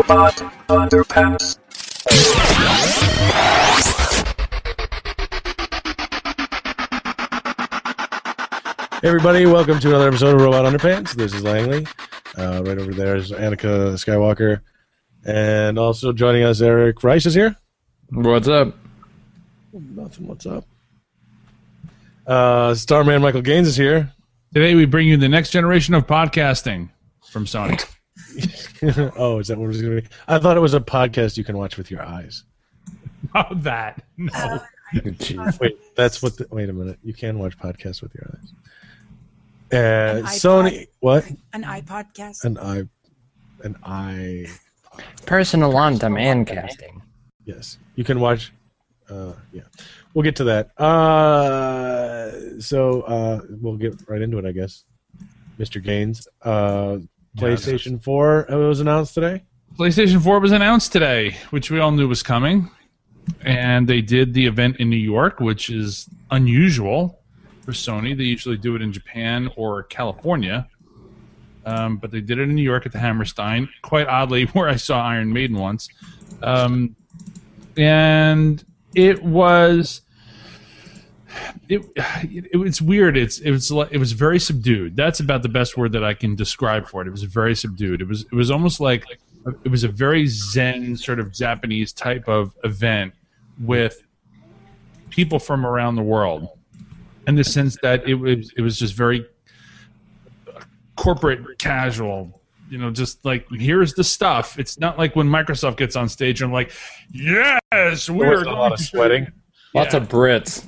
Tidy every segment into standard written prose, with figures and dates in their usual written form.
Robot Underpants. Hey everybody, welcome to another episode of Robot Underpants. This is Langley. Right over there is Annika Skywalker. And also joining us, Eric Rice is here. What's up? Nothing, what's up? Starman Michael Gaines is here. Today we bring you the next generation of podcasting from Sony. Oh, is that what it was going to be? I thought it was a podcast you can watch with your eyes. Oh, that. No. Wait, wait a minute. You can watch podcasts with your eyes. Sony, what? An iPodcast. An i. Personal on-demand casting. Yes, you can watch. Yeah, we'll get to that. So we'll get right into it, I guess. Mr. Gaines, PlayStation 4 was announced today. PlayStation 4 was announced today, which we all knew was coming. And they did the event in New York, which is unusual for Sony. They usually do it in Japan or California. But they did it in New York at the Hammerstein, quite oddly, where I saw Iron Maiden once. And it was weird. It was very subdued. That's about the best word that I can describe for it. It was very subdued. It was almost like it was a very zen sort of Japanese type of event with people from around the world, in the sense that it was just very corporate, casual. You know, just like, here's the stuff. It's not like when Microsoft gets on stage and I'm like, yes, we're a lot of sweating. Lots of Brits.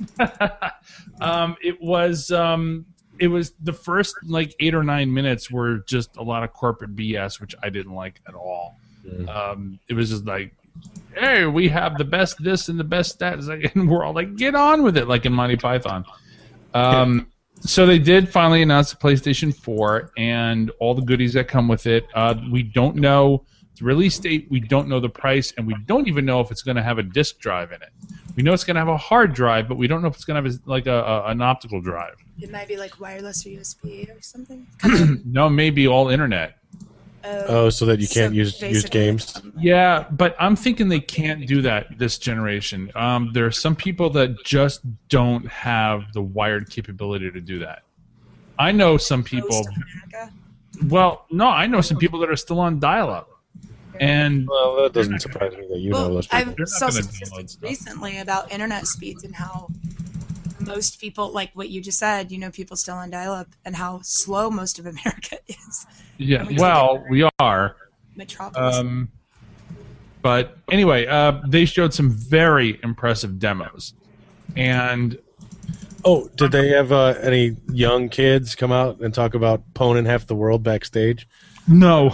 It was the first like 8 or 9 minutes were just a lot of corporate BS, which I didn't like at all. It was just like, hey, we have the best this and the best that, and we're all like, get on with it, like in Monty Python. So they did finally announce the PlayStation 4 and all the goodies that come with it. We don't know the release date, we don't know the price, and we don't even know if it's going to have a disk drive in it. We know it's going to have a hard drive, but we don't know if it's going to have like an optical drive. It might be like wireless or USB or something. No, maybe all internet. Oh, so that you can't use games? Yeah, but I'm thinking they can't do that this generation. There are some people that just don't have the wired capability to do that. I know some people... Well, no, I know some people that are still on dial-up. And well, that doesn't surprise me that you know those people. I saw statistics recently about internet speeds and how most people, like what you just said, you know, people still on dial-up, and how slow most of America is. Yeah, well, we are. Metropolis. But anyway, they showed some very impressive demos. And oh, did they have any young kids come out and talk about pwning half the world backstage? No.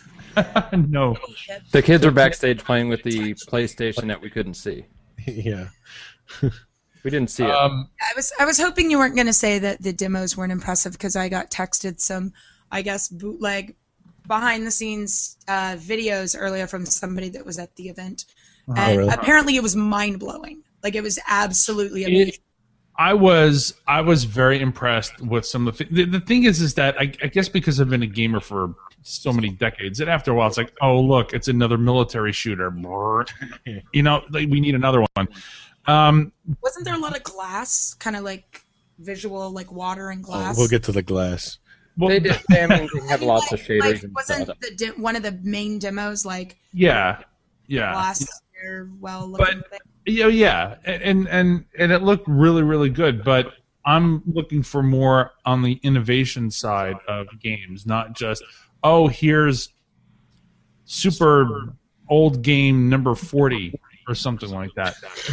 No. The kids were backstage playing with the PlayStation that we couldn't see. Yeah. We didn't see it. I was hoping you weren't going to say that the demos weren't impressive, because I got texted some, I guess, bootleg behind-the-scenes videos earlier from somebody that was at the event. And really? Apparently it was mind-blowing. Like, it was absolutely amazing. I was very impressed with some of the thing is that I guess because I've been a gamer for so many decades, and after a while it's like, oh look, it's another military shooter. You know, like, we need another one. Wasn't there a lot of glass, kind of like visual, like water and glass? We'll get to the glass. Well, they did. I mean, they have lots of shaders. Like, and wasn't stuff. one of the main demos like yeah. glass? Well-looking thing? Yeah, and it looked really, really good, but I'm looking for more on the innovation side of games, not just, oh, here's super old game number 40 or something like that.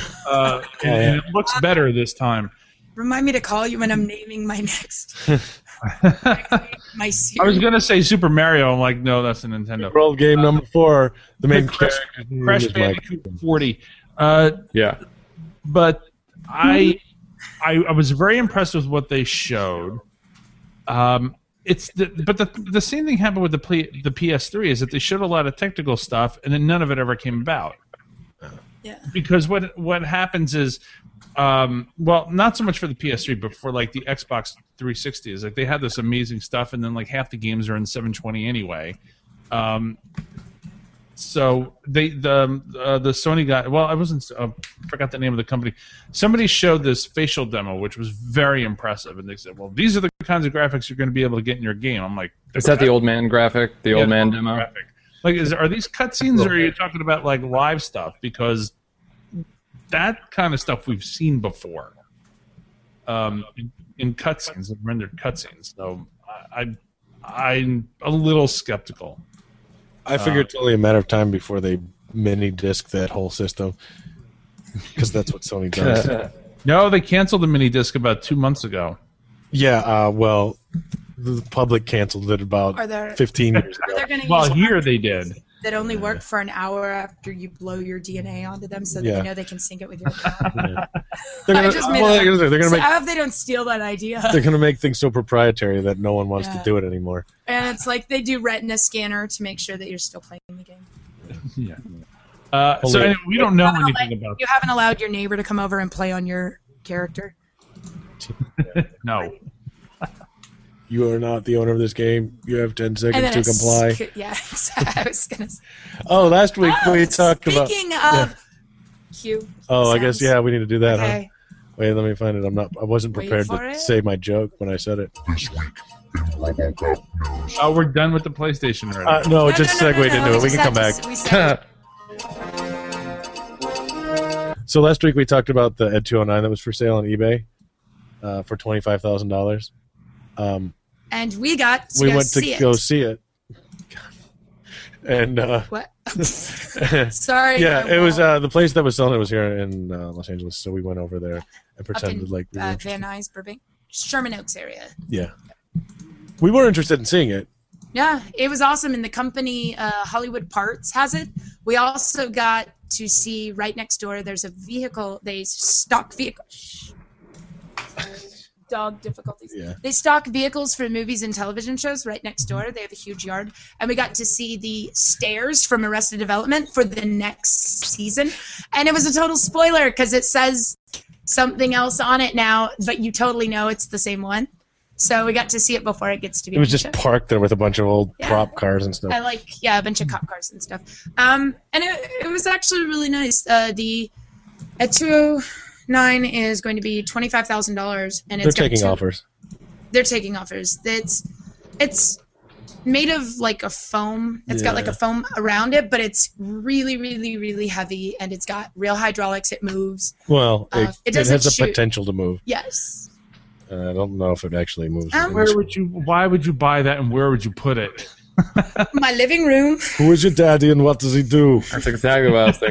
And it looks better this time. Remind me to call you when I'm naming my next my series. I was going to say Super Mario. I'm like, no, that's a Nintendo. World game number 4, the main Crash Bandicoot 40. Yeah. But I was very impressed with what they showed. But the same thing happened with the PS3, is that they showed a lot of technical stuff and then none of it ever came about. Yeah. Because what happens is, well, not so much for the PS3, but for like the Xbox 360, is like they had this amazing stuff, and then like half the games are in 720 anyway. So the Sony guy. Well, I wasn't. Forgot the name of the company. Somebody showed this facial demo, which was very impressive, and they said, "Well, these are the kinds of graphics you're going to be able to get in your game." I'm like, Is that the old man graphic? The old man demo? Graphic. Like, are these cutscenes, or are you talking about like live stuff? Because that kind of stuff we've seen before in cutscenes, in rendered cutscenes. So I'm a little skeptical. I figure it's only a matter of time before they mini disc that whole system, because that's what Sony does. No, they canceled the mini disc about 2 months ago. Yeah, well, the public canceled it about 15 years ago. Well, here they did. That only work for an hour after you blow your DNA onto them, so that they know they can sync it with your account. They're I gonna, just made they're gonna so make I hope they don't steal that idea. they're gonna make things so proprietary that no one wants to do it anymore. And it's like they do retina scanner to make sure that you're still playing the game. Yeah. So anyway, we don't know anything about. You haven't allowed your neighbor to come over and play on your character. No. You are not the owner of this game. You have 10 seconds to comply. Yeah, I was gonna say. Oh, last week we talked about. Speaking of Q. Oh, I guess we need to do that, Okay. huh? Wait, let me find it. I wasn't prepared to say my joke when I said it. This week in RoboCop news. Oh, we're done with the PlayStation already. No, it just segued into it. We can come back. So last week we talked about the Ed 209 that was for sale on eBay for $25,000. And we got to we go went to see go it. see it. And What? Sorry. yeah, it was the place that was selling it was here in Los Angeles, so we went over there and pretended like we were interested. Van Nuys, Burbank, Sherman Oaks area. Yeah, we were interested in seeing it. Yeah, it was awesome, and the company Hollywood Parts has it. We also got to see right next door. There's a vehicle. They stock vehicles. Dog difficulties. Yeah. They stock vehicles for movies and television shows right next door. They have a huge yard. And we got to see the stairs from Arrested Development for the next season. And it was a total spoiler because it says something else on it now, but you totally know it's the same one. So we got to see it before it gets to be. It was just parked there with a bunch of old prop cars and stuff. I a bunch of cop cars and stuff. And it was actually really nice. The at 209 is going to be $25,000, and it's They're taking offers. They're taking offers. It's made of like a foam. It's got like a foam around it, but it's really, really, really heavy, and it's got real hydraulics. It moves. Well, it has the shoot. potential to move. Yes. I don't know if it actually moves. Why would you buy that, and where would you put it? My living room. Who is your daddy, and what does he do? That's exactly what I was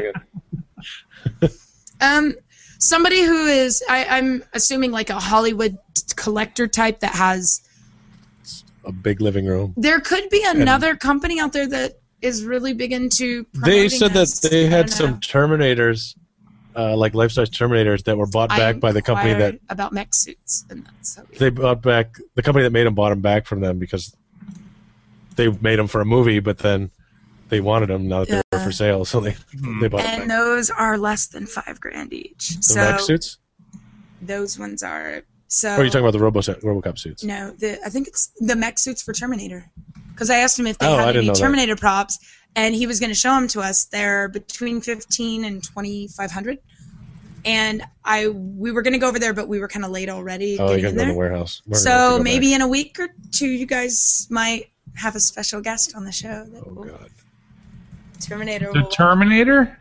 thinking. Somebody who is, I'm assuming, like a Hollywood collector type that has a big living room. There could be another company out there that is really big into. They said this. that they had some Terminators, like life-size Terminators, that were bought back by the company that about mech suits, and that's how they bought back. The company that made them bought them back from them because they made them for a movie, but then they wanted them now that they were for sale, so they bought them. And those are less than $5,000 each. The mech suits. Those ones are. So. Or are you talking about the RoboCop suits? No, I think it's the mech suits for Terminator. Because I asked him if they had any know Terminator props, and he was going to show them to us. They're between $1,500 and $2,500. And we were going to go over there, but we were kind of late already. Oh, you got to go in the warehouse. So maybe in a week or two, you guys might have a special guest on the show. God. Terminator. The Terminator?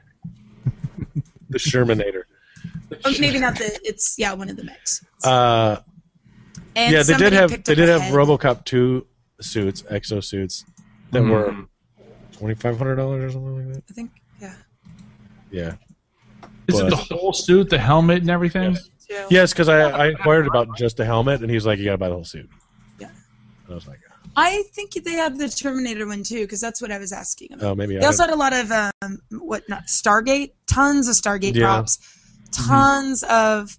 The Shermanator. Oh, maybe not it's one of the mechs. And they did have RoboCop 2 suits, exosuits that were $2,500 or something like that. I think, yeah. Is it the whole suit, the helmet, and everything? Yes, because I inquired about just the helmet, and he's like, "You got to buy the whole suit." Yeah. And I was like, I think they have the Terminator one too, because that's what I was asking about. Oh, maybe. They also had a lot of Stargate, tons of Stargate props, tons of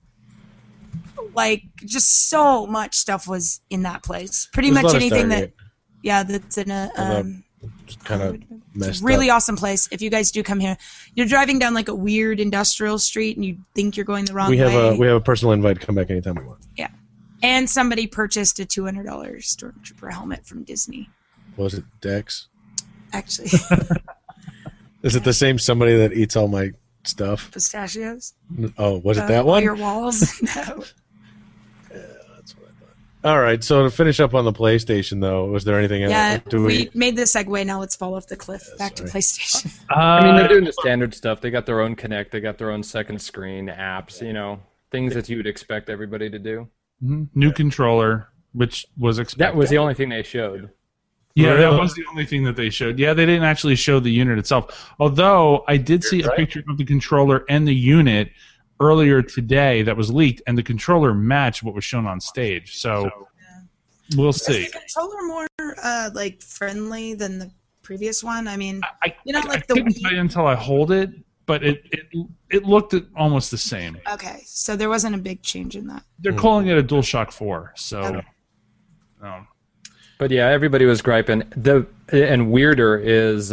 just so much stuff was in that place. Pretty much anything that's in a kind of messed really up. awesome place. If you guys do come here, you're driving down like a weird industrial street and you think you're going the wrong way. We have a personal invite. Come back anytime we want. Yeah. And somebody purchased a $200 Stormtrooper helmet from Disney. Was it Dex? Actually. Is it the same somebody that eats all my stuff? Pistachios? Oh, was it that On one? your walls? No. That's what I thought. All right, so to finish up on the PlayStation, though, was there anything Yeah, else? we made the segue. Now let's fall off the cliff. Back to sorry. PlayStation. I mean, they're doing the standard stuff. They got their own Kinect. They got their own second screen apps. Things that you would expect everybody to do. New controller, which was expected. That was the only thing they showed. Yeah, that Really? was the only thing that they showed. Yeah, they didn't actually show the unit itself. Although I did see a picture of the controller and the unit earlier today that was leaked, and the controller matched what was shown on stage. So we'll see. Is the controller more friendly than the previous one? I mean, I like the couldn't tell you until I hold it, but it looked almost the same. okay, so there wasn't a big change in that. They're calling it a DualShock 4, so. Okay. But yeah, everybody was griping. And weirder is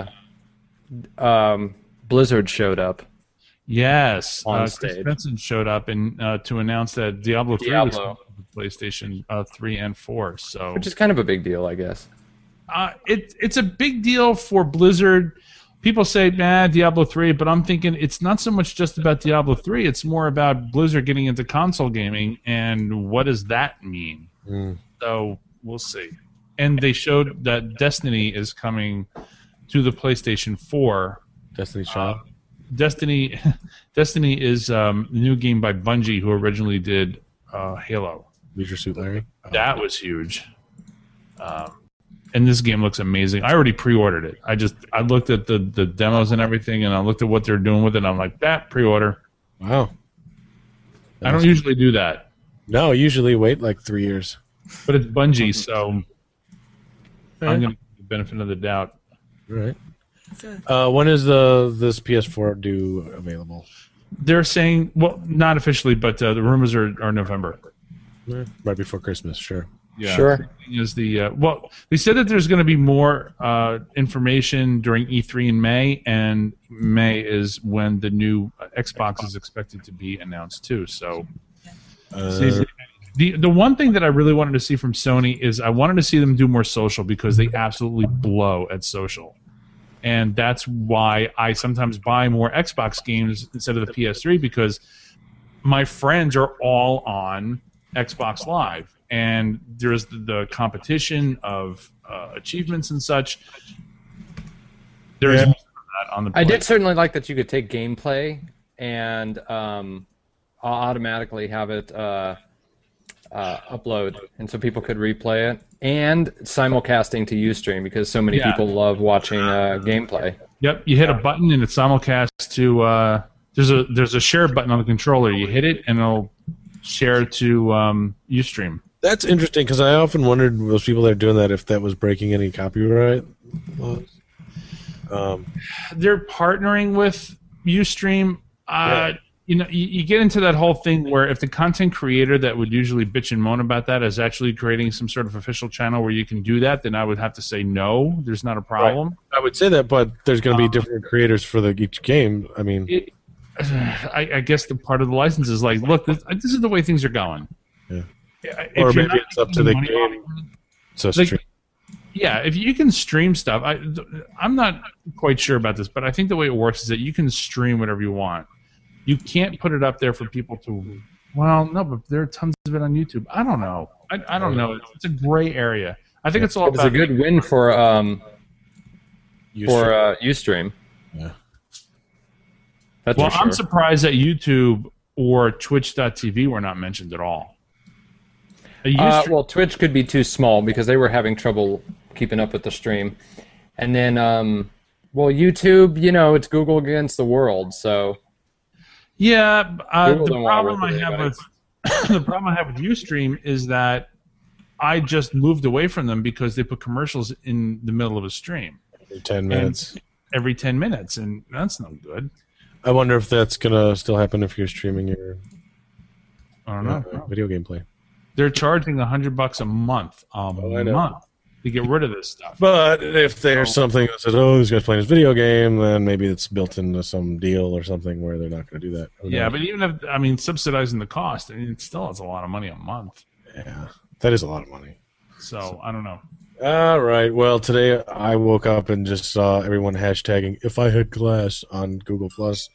Blizzard showed up. Yes, On Chris stage. Benson showed up and to announce that Diablo 3 was coming to PlayStation 3 and 4. So Which is kind of a big deal, I guess. it's a big deal for Blizzard. People say, Diablo 3, but I'm thinking it's not so much just about Diablo 3. It's more about Blizzard getting into console gaming, and what does that mean? So we'll see. And they showed that Destiny is coming to the PlayStation 4. Destiny's Child? Destiny is the new game by Bungie, who originally did Halo. Leisure Suit Larry? Oh. That was huge. And this game looks amazing. I already pre-ordered it. I looked at the demos and everything, and I looked at what they're doing with it, and I'm like, that pre-order. Wow. I don't usually do that, No, usually wait like 3 years. but it's Bungie, so I'm going to give the benefit of the doubt. All right. Okay. When is this PS4 due available? They're saying, well, not officially, but the rumors are November. Right before Christmas, sure. Yeah. Sure. Is they said that there's going to be more information during E3 in May, and May is when the new Xbox is expected to be announced too. So, the one thing that I really wanted to see from Sony is I wanted to see them do more social, because they absolutely blow at social, and that's why I sometimes buy more Xbox games instead of the PS3, because my friends are all on Xbox Live. And there's the competition of achievements and such. There's more of that on the. I did certainly like that you could take gameplay and automatically have it upload, and so people could replay it, and simulcasting to Ustream, because so many people love watching gameplay. Yep, you hit a button and it simulcasts to. There's a share button on the controller. You hit it and it'll share to Ustream. That's interesting, because I often wondered, those people that are doing that, if that was breaking any copyright laws. They're partnering with Ustream. You get into that whole thing where if the content creator that would usually bitch and moan about that is actually creating some sort of official channel where you can do that, then I would have to say no, there's not a problem. Right. I would say that, but there's going to be different creators for each game. I mean, I guess the part of the license is like, look, this is the way things are going. Yeah. If Or you're maybe not it's up to making the money off game. of it, So Like- stream. yeah, if you can stream stuff, I'm not quite sure about this, but I think the way it works is that you can stream whatever you want. You can't put it up there for people to. Well, no, but there are tons of it on YouTube. I don't know. I don't know. It's a gray area. I think it's all It was about. a good win for Ustream. Yeah. That's Well, for sure. I'm surprised that YouTube or Twitch.tv were not mentioned at all. Well, Twitch could be too small because they were having trouble keeping up with the stream. And then, YouTube, it's Google against the world, so... Yeah, Google the don't wanna problem work I with have anybody. with the problem I have with Ustream is that I just moved away from them because they put commercials in the middle of a stream Every 10 minutes. every 10 minutes, and that's no good. I wonder if that's going to still happen if you're streaming your I don't know. video gameplay. They're charging $100 a month I know. month to get rid of this stuff. But if there's something that says, this guy's playing his video game, then maybe it's built into some deal or something where they're not going to do that. Who Yeah, knows? but even if subsidizing the cost, it still is a lot of money a month. Yeah, that is a lot of money. So I don't know. All right. Well, today I woke up and just saw everyone hashtagging "if I had glass" on Google Plus.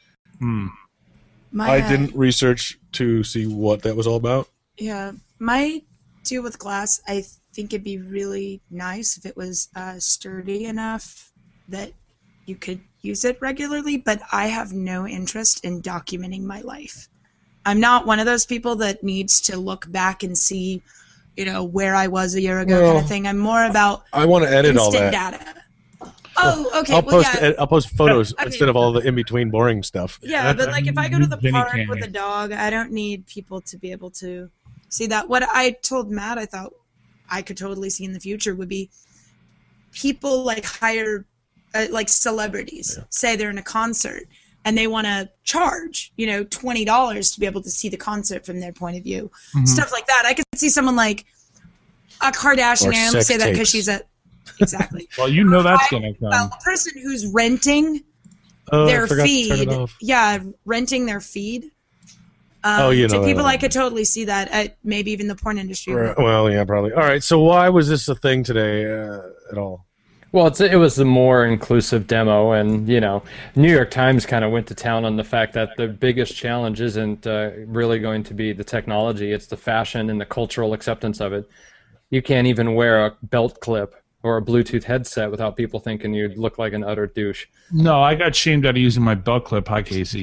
I didn't research to see what that was all about. Yeah, my deal with glass, I think it'd be really nice if it was sturdy enough that you could use it regularly, but I have no interest in documenting my life. I'm not one of those people that needs to look back and see, where I was a year ago kind of thing. I'm more about I want to edit all that. data. Oh, okay. I'll post photos instead of all the in-between boring stuff. Yeah, but like if I go to the park with a dog, I don't need people to be able to see that. What I told Matt I thought I could totally see in the future would be people like hire like celebrities, say they're in a concert and they want to charge, $20 to be able to see the concert from their point of view. Stuff like that. I could see someone like a Kardashian, I only say that because she's a exactly. Well, that's going to come. A person who's renting their feed. Yeah, renting their feed. To people, I could totally see that. Maybe even the porn industry. Well, yeah, probably. All right. So why was this a thing today at all? Well, it was a more inclusive demo, and New York Times kind of went to town on the fact that the biggest challenge isn't really going to be the technology; it's the fashion and the cultural acceptance of it. You can't even wear a belt clip or a Bluetooth headset without people thinking you look like an utter douche. No, I got shamed out of using my belt clip. Hi, Casey.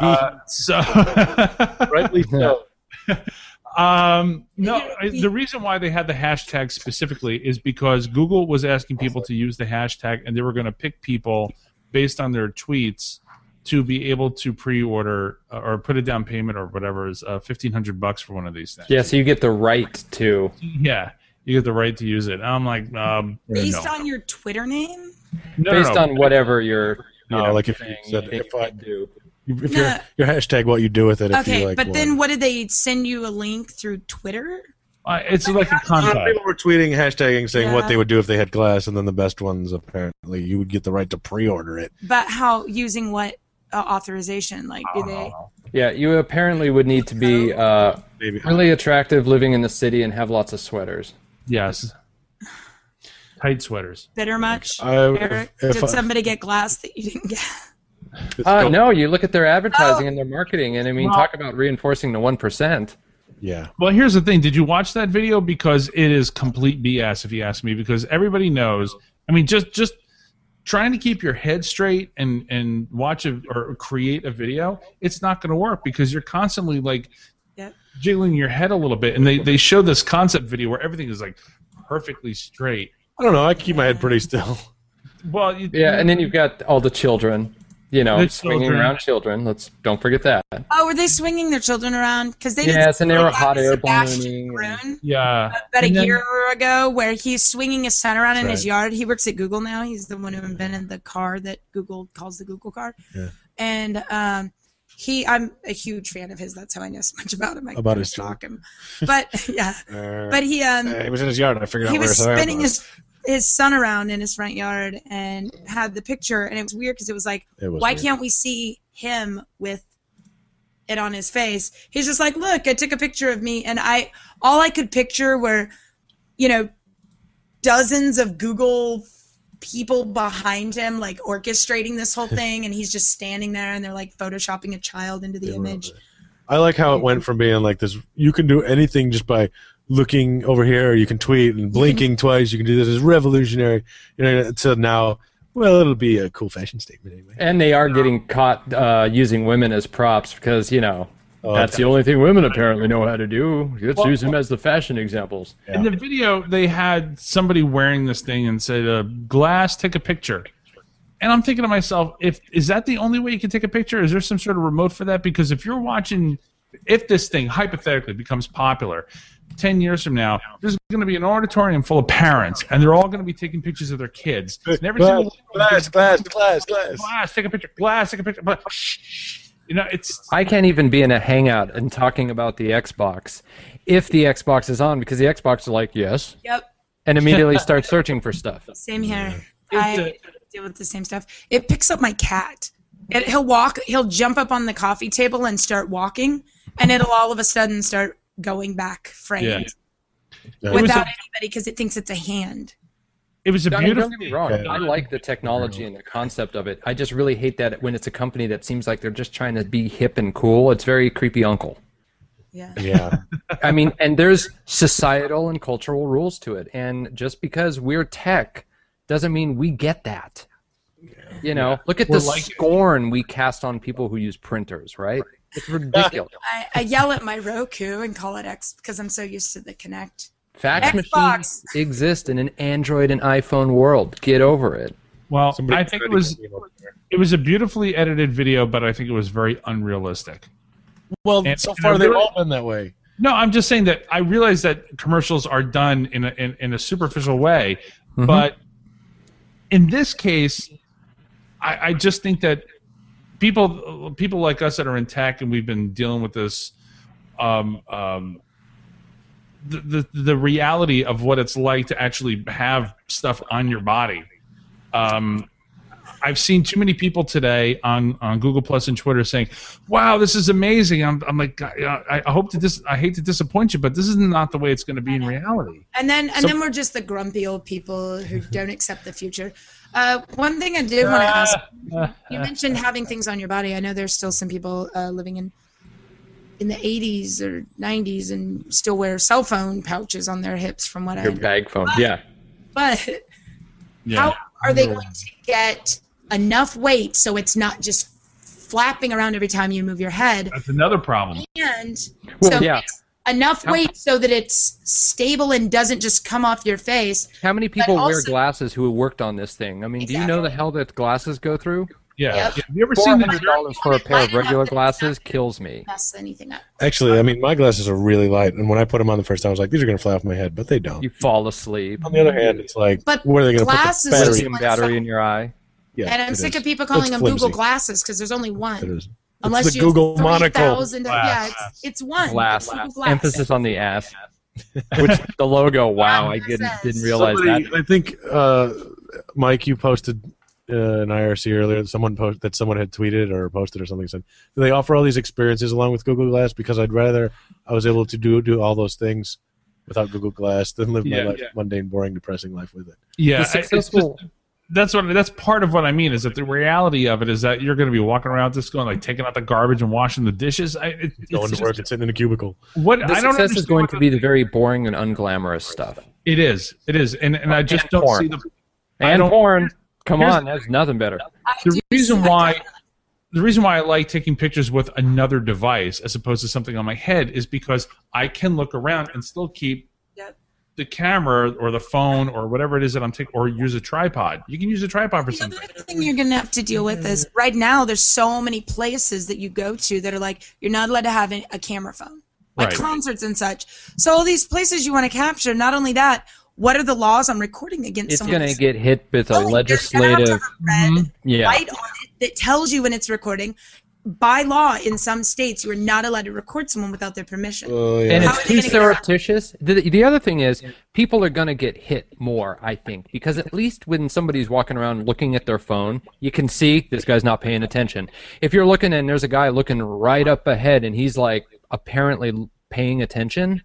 Rightly so. The reason why they had the hashtag specifically is because Google was asking people to use the hashtag, and they were going to pick people based on their tweets to be able to pre-order or put a down payment or whatever is $1,500 for one of these things. Yeah, so you get the right to. Yeah. You get the right to use it. And I'm like, based on your Twitter name? Based on whatever you're, like if you said, if your hashtag, what you do with it. Okay, but then what did they send you a link through Twitter? It's like a contact. People were tweeting, hashtagging, saying what they would do if they had glass, and then the best ones, apparently, you would get the right to pre-order it. But how, using what authorization? Like, do they... Yeah, you apparently would need to be really attractive, living in the city, and have lots of sweaters. Yes. Tight sweaters. Bitter much, Eric? Did somebody get glass that you didn't get? No, you look at their advertising and their marketing, and talk about reinforcing the 1%. Yeah. Well, here's the thing. Did you watch that video? Because it is complete BS, if you ask me, because everybody knows. Just trying to keep your head straight and watch or create a video, it's not going to work because you're constantly jiggling your head a little bit, and they show this concept video where everything is like perfectly straight. I don't know. I keep my head pretty still. Well, and then you've got all the children, swinging around children. Don't forget that. Oh, were they swinging their children around? Because they and they were hot air ballooning. Yeah. About a year ago, where he's swinging his son around in his yard. He works at Google now. He's the one who invented the car that Google calls the Google car. Yeah. And I'm a huge fan of his. That's how I know so much about him. About his stalk him. But yeah, but he was in his yard. I figured out he where was spinning his son around in his front yard and had the picture, and it was weird because it was like, why can't we see him with it on his face? He's just like, look, I took a picture of me, and all I could picture were, dozens of Google people behind him, like orchestrating this whole thing, and he's just standing there, and they're like photoshopping a child into the image. I like how it went from being like this, you can do anything just by looking over here, or you can tweet and blinking twice, you can do this, is revolutionary, to now, well, it'll be a cool fashion statement anyway. And they are getting caught using women as props because, that's the only thing women apparently know how to do. Let's use them as the fashion examples. Yeah. In the video, they had somebody wearing this thing and said, glass, take a picture. And I'm thinking to myself, is that the only way you can take a picture? Is there some sort of remote for that? Because if this thing hypothetically becomes popular, 10 years from now, there's going to be an auditorium full of parents, and they're all going to be taking pictures of their kids. Glass, take a picture. Glass, take a picture. I can't even be in a hangout and talking about the Xbox if the Xbox is on, because the Xbox is like, yes. Yep. And immediately start searching for stuff. Same here. I deal with the same stuff. It picks up my cat. He'll jump up on the coffee table and start walking, and it'll all of a sudden start going back framed without anybody because it thinks it's a hand. It was a beautiful. Don't get me wrong. Okay. I like the technology and the concept of it. I just really hate that when it's a company that seems like they're just trying to be hip and cool. It's very creepy uncle. Yeah. Yeah. I mean, and there's societal and cultural rules to it. And just because we're tech doesn't mean we get that. You know, look at We're the like- scorn we cast on people who use printers, right? It's ridiculous. I yell at my Roku and call it X because I'm so used to the Kinect. Fax Xbox. machines exist in an Android and iPhone world. Get over it. Well, Somebody I think tried it to was get me over there. it was a beautifully edited video, but I think it was very unrealistic. Well, And- so and far I they've really- all been that way. No, I'm just saying that I realize that commercials are done in a superficial way, but in this case, I just think that people like us that are in tech and we've been dealing with this, the reality of what it's like to actually have stuff on your body. I've seen too many people today on Google Plus and Twitter saying, "Wow, this is amazing." I'm like, I hate to disappoint you, but this is not the way it's going to be in reality. And then we're just the grumpy old people who don't accept the future. One thing I did want to ask, you mentioned having things on your body. I know there's still some people living in the 80s or 90s and still wear cell phone pouches on their hips from what I Your know. bag phone. Yeah. But how are they going to get enough weight so it's not just flapping around every time you move your head? That's another problem. And Well, so yeah. it's enough weight so that it's stable and doesn't just come off your face. How many people wear also- glasses who worked on this thing? I mean, do you know the hell that glasses go through? Yeah. Yep. Have you ever seen the $400 for a pair of regular glasses kills me. Mess anything up. Actually, I mean, my glasses are really light, and when I put them on the first time, I was like, these are going to fly off my head, but they don't. You fall asleep. On the other hand, it's like, But where are they going to put glasses the is- battery? Lithium battery in your eye. Yeah, And I'm it sick is. of people calling It's them flimsy. Google Glasses because there's only It one. is. Unless It's the you have Google monocle. 3,000 yeah, it's one. Glass. Google Glass. Emphasis on the ass. Which the logo, wow, I didn't realize Somebody, that. I think, Mike, you posted an IRC earlier. Someone had tweeted or posted or something. Said, do they offer all these experiences along with Google Glass? Because I'd rather I was able to do all those things without Google Glass than live my life, mundane, boring, depressing life with it. Yeah, The it's just, successful- that's part of what I mean is that the reality of it is that you're going to be walking around just going like taking out the garbage and washing the dishes. Going to work and sitting in a cubicle. What The I don't success is understand going what to be the very boring and unglamorous stuff. It is, and I just And don't porn. see the. I And don't- porn. Come Here's- on, there's nothing better. The reason why I like taking pictures with another device as opposed to something on my head is because I can look around and still keep Yep. the camera or the phone or whatever it is that I'm taking, or use a tripod. You can use a tripod for The something. other thing you're going to have to deal with is right now there's so many places that you go to that are like you're not allowed to have a camera phone, like Right. concerts and such. So all these places you want to capture, not only that, what are the laws on recording against It's someone? going to get hit with a You're gonna have to legislative. have a red Yeah. light on it that tells you when it's recording. By law, in some states, you are not allowed to record someone without their permission. Oh, yeah. And How it's are they too gonna get around? surreptitious. The other thing is, people are going to get hit more, I think, because at least when somebody's walking around looking at their phone, you can see this guy's not paying attention. If you're looking and there's a guy looking right up ahead and he's like apparently paying attention,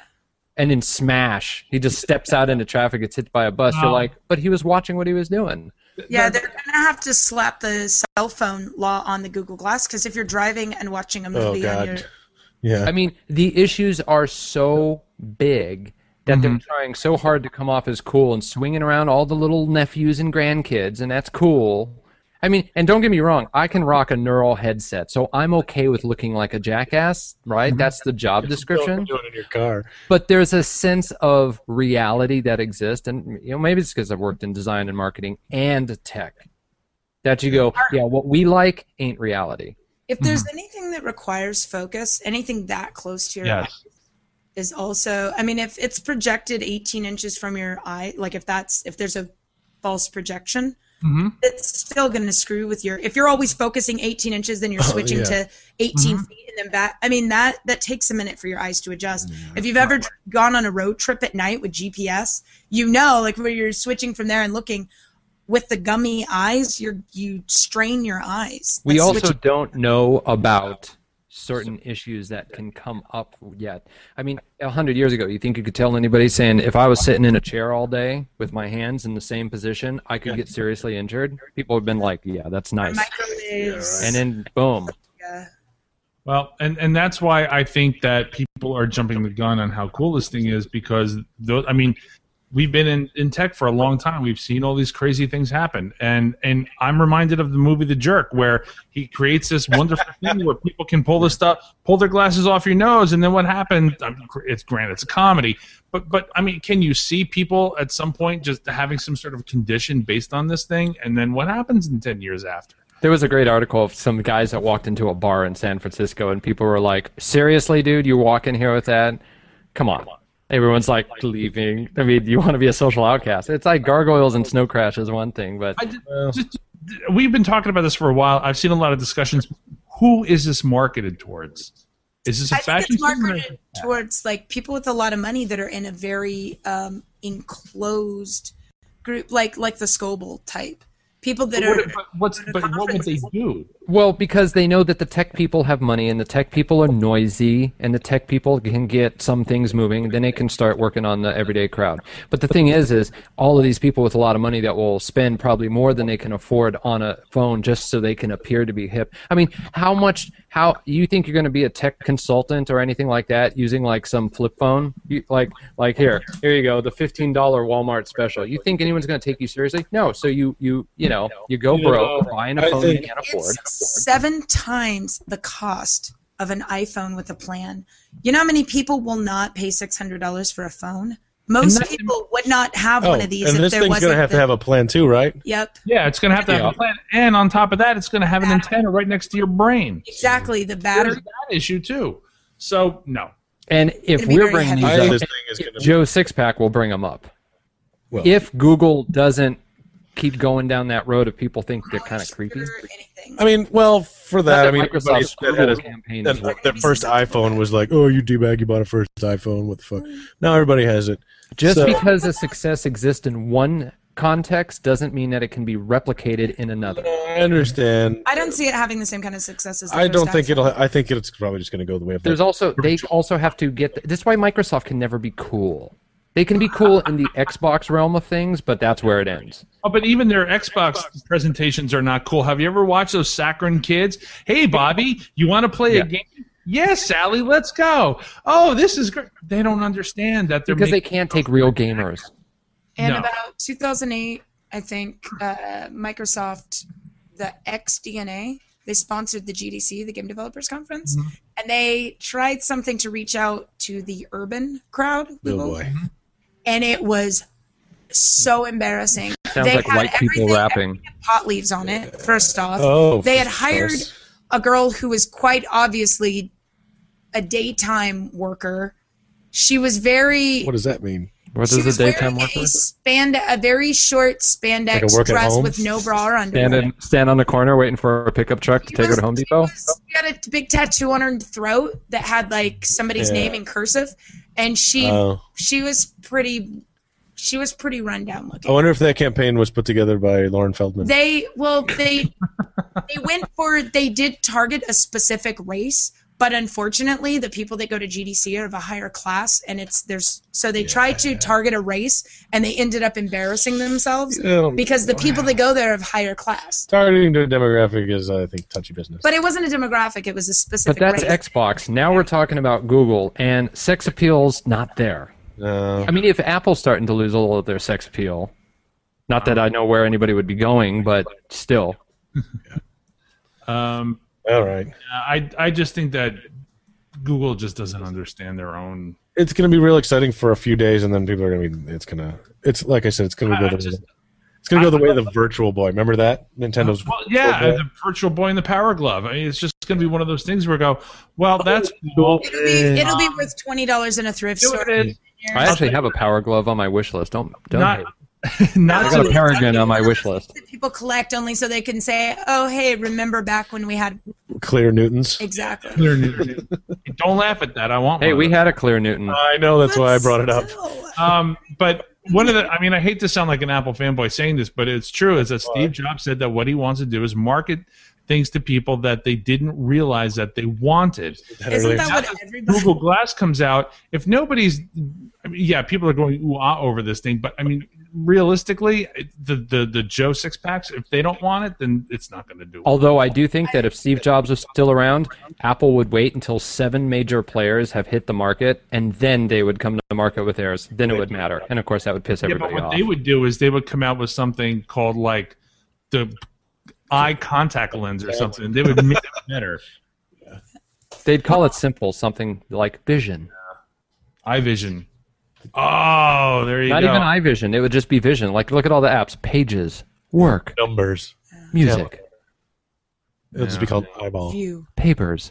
and in Smash, he just steps out into traffic, gets hit by a bus, you're like, but he was watching what he was doing. Yeah, they're going to have to slap the cell phone law on the Google Glass because if you're driving and watching a Oh, movie on your God. Yeah. I mean, the issues are so big that they're trying so hard to come off as cool and swinging around all the little nephews and grandkids, and that's cool. I mean, and don't get me wrong, I can rock a neural headset, so I'm okay with looking like a jackass, right? That's the job description. Do it in your car. But there's a sense of reality that exists, and maybe it's because I've worked in design and marketing and tech, that you go, yeah, what we like ain't reality. If there's anything that requires focus, anything that close to your eye Yes. is also, I mean, if it's projected 18 inches from your eye, like if there's a false projection, it's still going to screw with if you're always focusing 18 inches, then you're switching to 18 feet and then back. I mean, that takes a minute for your eyes to adjust. If you've ever gone on a road trip at night with GPS, like where you're switching from there and looking with the gummy eyes, you strain your eyes. We That's also switching- don't know about certain issues that can come up yet. I mean, 100 years ago, you think you could tell anybody saying, if I was sitting in a chair all day with my hands in the same position, I could get seriously injured? People have been like, yeah, that's nice. Microwaves. And then, boom. Yeah. Well, and that's why I think that people are jumping the gun on how cool this thing is, because I mean, we've been in tech for a long time. We've seen all these crazy things happen, and I'm reminded of the movie The Jerk, where he creates this wonderful thing where people can pull their glasses off your nose, and then what happened? It's granted, it's a comedy, but I mean, can you see people at some point just having some sort of condition based on this thing, and then what happens in 10 years after? There was a great article of some guys that walked into a bar in San Francisco, and people were like, seriously, dude, you walk in here with that? Come on. Everyone's like leaving. I mean, you want to be a social outcast. It's like gargoyles and snow crash is one thing, but we've been talking about this for a while. I've seen a lot of discussions. Who is this marketed towards? Is this a fashion think it's marketed towards like people with a lot of money that are in a very enclosed group, like the Scoble type. People that what would they do? Well, because they know that the tech people have money, and the tech people are noisy, and the tech people can get some things moving, and then they can start working on the everyday crowd. But the thing is all of these people with a lot of money that will spend probably more than they can afford on a phone just so they can appear to be hip. I mean, how you think you're going to be a tech consultant or anything like that using like some flip phone? Like here you go, the $15 Walmart special. You think anyone's going to take you seriously? No. So you go broke buying a phone you can't afford. It's 7 times the cost of an iPhone with a plan. You know how many people will not pay $600 for a phone? Most people would not have one of these and if this there thing's wasn't. Going to have a plan too, right? Yep. Yeah, it's going to have to have a plan, and on top of that, it's going to have an antenna right next to your brain. Exactly, the battery. There's that issue too. So no. And if we're bringing these up, Joe Sixpack will bring them up. Well, if Google doesn't keep going down that road if people think they're kind of creepy. I mean, well, for that, I mean, Microsoft's everybody campaign the first iPhone was like, oh, you D-bag, you bought a first iPhone, what the fuck? Now everybody has it. Just because a success exists in one context doesn't mean that it can be replicated in another. I understand. I don't see it having the same kind of success as the I don't first think iPhone. I think it's probably just going to go the way of They also have to get... This is why Microsoft can never be cool. They can be cool in the Xbox realm of things, but that's where it ends. Oh, but even their Xbox presentations are not cool. Have you ever watched those saccharine kids? Hey, Bobby, you want to play a game? Yes, Sally, let's go. Oh, this is great. They don't understand that they're because they can't take real gamers. And about 2008, I think, Microsoft, the XDNA, they sponsored the GDC, the Game Developers Conference, and they tried something to reach out to the urban crowd. Oh, boy. And it was so embarrassing. Sounds like white people rapping. Pot leaves on it, first off. Oh, they had hired a girl who was quite obviously a daytime worker. She was very... What does that mean? What is a daytime worker? A very short spandex dress with no bra or underwear. Stand on the corner waiting for a pickup truck to take her to Home Depot? She had a big tattoo on her throat that had like somebody's name in cursive, and she was pretty run down looking. I wonder if that campaign was put together by Lauren Feldman. They did target a specific race, but unfortunately the people that go to GDC are of a higher class, and they tried to target a race and they ended up embarrassing themselves because the people that go there are of higher class. Targeting to a demographic is, I think, touchy business. But it wasn't a demographic, it was a specific race. But that's race. Xbox. Now we're talking about Google, and sex appeal's not there. No. I mean, if Apple's starting to lose a little of their sex appeal, not that I know where anybody would be going, but still. All right. I just think that Google just doesn't understand their own. It's going to be real exciting for a few days, and then people are going to be. It's like I said, it's going to go the way of the Virtual Boy. Remember that Nintendo's? The Virtual Boy and the Power Glove. I mean, it's just going to be one of those things where we go, well, that's cool. It'll be worth $20 in a thrift store. I actually have a Power Glove on my wish list. Don't I got a Paragon on my wish list. People collect only so they can say, "Oh, hey, remember back when we had Clear Newtons?" Exactly. Clear Newton. Don't laugh at that. I want. Hey, we had a Clear Newton. I know, that's why I brought it up. But one of the, I mean, I hate to sound like an Apple fanboy saying this, but it's true. Is that Steve Jobs said that what he wants to do is market things to people that they didn't realize that they wanted. Isn't that what everybody? Google Glass comes out, if nobody's, I mean, yeah, people are going ooh ah over this thing, but I mean, realistically, the Joe six packs, if they don't want it, then it's not going to do it. Although I do think that if Steve Jobs was still around, Apple would wait until 7 major players have hit the market, and then they would come to the market with theirs. Then it would matter, and of course that would piss Yeah, but everybody what off. they would do is they would come out with something called like the eye contact lens or something. They would make it better. They'd call it simple, something like Vision. Eye vision. Oh, there you Not go. even iVision. It would just be Vision. Like, look at all the apps: Pages, Work, Numbers. Music, It'll just be called Eyeball. View Papers.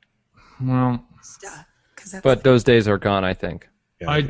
Well, stuff. 'Cause that's But those days are gone, I think. Yeah.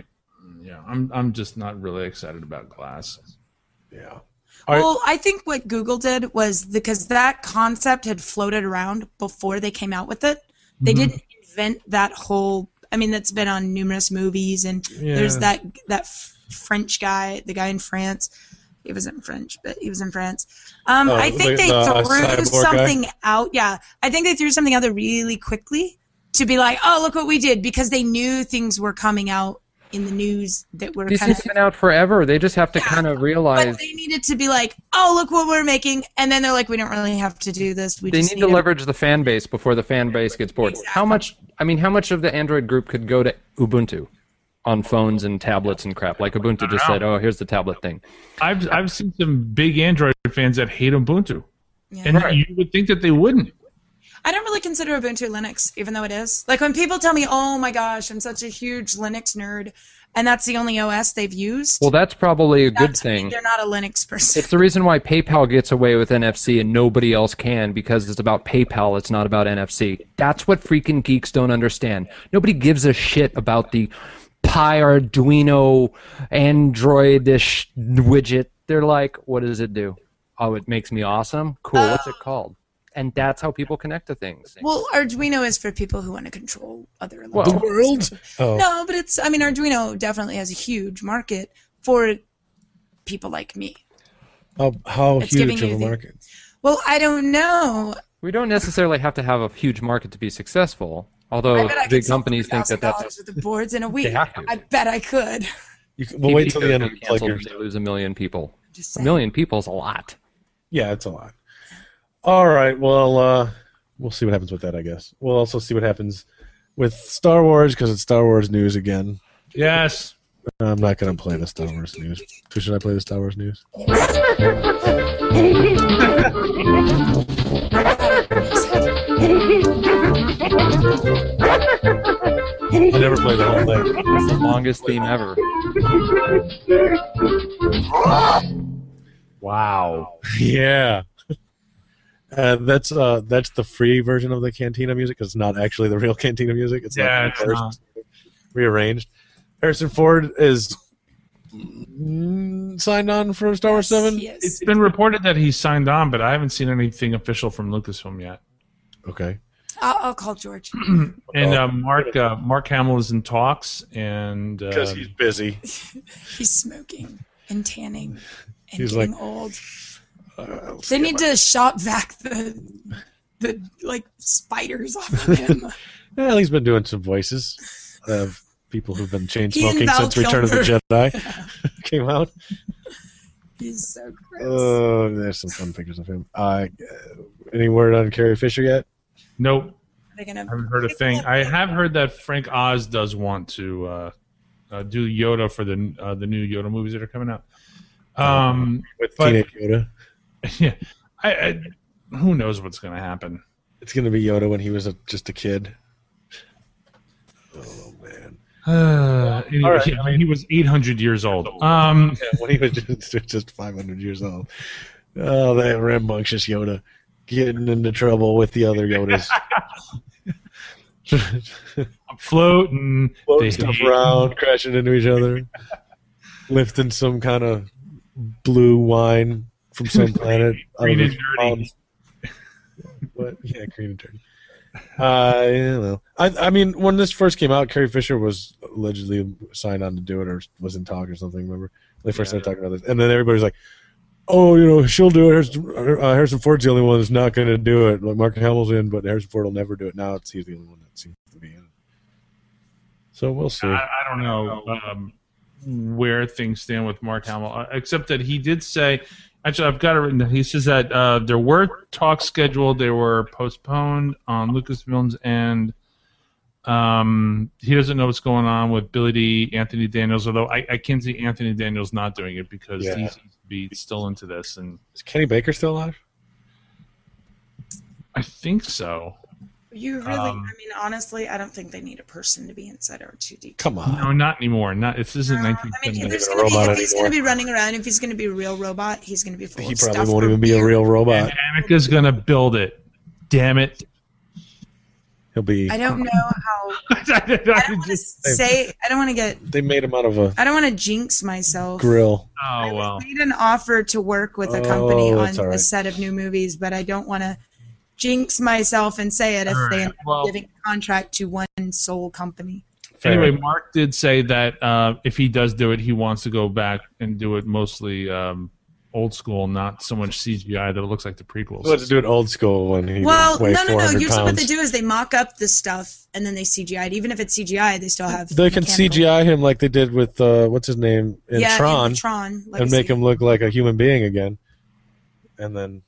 I'm just not really excited about Glass. yeah. Well, I think what Google did was because that concept had floated around before they came out with it. They didn't invent that whole. I mean, that's been on numerous movies, and there's that French guy, the guy in France. He wasn't French, but he was in France. I think they threw cyborg something out. Yeah, I think they threw something out there really quickly to be like, "Oh, look what we did," because they knew things were coming out in the news that were These kind things of. have been out forever. They just have to kind of realize But they needed to be like, "Oh, look what we're making," and then they're like, "We don't really have to do this. We they just need to leverage the fan base before the fan base gets bored. Exactly. How much? I mean, how much of the Android group could go to Ubuntu on phones and tablets and crap? Like Ubuntu just said, "Oh, here's the tablet thing." I've seen some big Android fans that hate Ubuntu, Yeah. and you would think that they wouldn't. I don't really consider Ubuntu Linux, even though it is. Like when people tell me, "Oh my gosh, I'm such a huge Linux nerd," and that's the only OS they've used. Well, that's probably a good that to me, thing. they're not a Linux person. It's the reason why PayPal gets away with NFC and nobody else can, because it's about PayPal, it's not about NFC. That's what freaking geeks don't understand. Nobody gives a shit about the Pi Arduino Android-ish widget. They're like, what does it do? Oh, it makes me awesome? Cool, what's it called? And that's how people connect to things. Well, Arduino is for people who want to control other Well, The electronics. world? Oh. No, but it's. I mean, Arduino definitely has a huge market for people like me. How It's giving huge of you a the- market? Well, I don't know. We don't necessarily have to have a huge market to be successful, although I bet I big could sell companies think that that's... $3,000 worth of boards in a week. have to. I bet I could. We'll wait till the end of Canceled like when yours. they lose 1 million people. Just A saying. million people is a lot. Yeah, it's a lot. All right. Well, we'll see what happens with that, I guess. We'll also see what happens with Star Wars because it's Star Wars news again. Yes. I'm not going to play the Star Wars news. So should I play the Star Wars news? I never played the whole thing. It's the longest theme ever. Wow. Yeah. That's the free version of the Cantina music. 'Cause it's not actually the real Cantina music. It's Yeah, like it's reversed, rearranged. Harrison Ford is signed on for Star Wars 7. Yes. It's been reported that he's signed on, but I haven't seen anything official from Lucasfilm yet. Okay. I'll call George. And Mark Hamill is in talks, and Because he's busy. He's smoking and tanning and He's getting like, old. They need to shop vac the like spiders off of him. Well, he's been doing some voices of people who've been chain He and smoking Val since Return of the Kilmer. Jedi came out. He's so gross. Oh, there's some fun pictures of him. Any word on Carrie Fisher yet? nope, They're gonna. I haven't heard a thing. I have heard that Frank Oz does want to do Yoda for the new Yoda movies that are coming out. With But- Teenage Yoda. Yeah, I who knows what's going to happen? It's going to be Yoda when he was just a kid. Oh, man. Anyway, All right, he was 800 years old. Yeah, when he was just 500 years old. Oh, that rambunctious Yoda getting into trouble with the other Yodas. Floating, Floating they stuff hate- around, crashing into each other, lifting some kind of blue wine from some planet. Green out of and his dirty. mountains. What? Yeah, green and dirty. You know. I mean, when this first came out, Carrie Fisher was allegedly signed on to do it or was in talk or something, remember? When they first started talking about this. And then everybody's like, oh, she'll do it. Harrison Ford's the only one that's not going to do it. Like Mark Hamill's in, but Harrison Ford will never do it. Now he's the only one that seems to be in it. So we'll see. I don't know where things stand with Mark Hamill, except that he did say. Actually, I've got it written down. He says that there were talks scheduled. They were postponed on Lucasfilms, and he doesn't know what's going on with Billy D. Anthony Daniels, although I can see Anthony Daniels not doing it because he seems to be still into this. And is Kenny Baker still alive? I think so. You really? I mean, honestly, I don't think they need a person to be inside R2D2. Come on. No, not anymore. This isn't I mean, 1970. if he's going to be running around, if he's going to be a real robot, he's going to be full He of stuff. probably won't even be a real robot. And Annika's going to build it. Damn it. He'll be. I don't know how. I don't want to say. I don't want to get. They made him out of a I don't want to jinx myself. grill. Oh, well. I made an offer to work with a company that's all on right. a set of new movies, but I don't want to jinx myself and say it if they end up giving a contract to one sole company. Anyway, Mark did say that if he does do it, he wants to go back and do it mostly old school, not so much CGI that it looks like the prequels. Let's do it old school when he Well, weighs no. 400 Usually what pounds. they do is they mock up the stuff and then they CGI it. Even if it's CGI, they still have. They can mechanical- CGI him like they did with what's his name in Tron, in the Tron and Legacy. make him look like a human being again, and then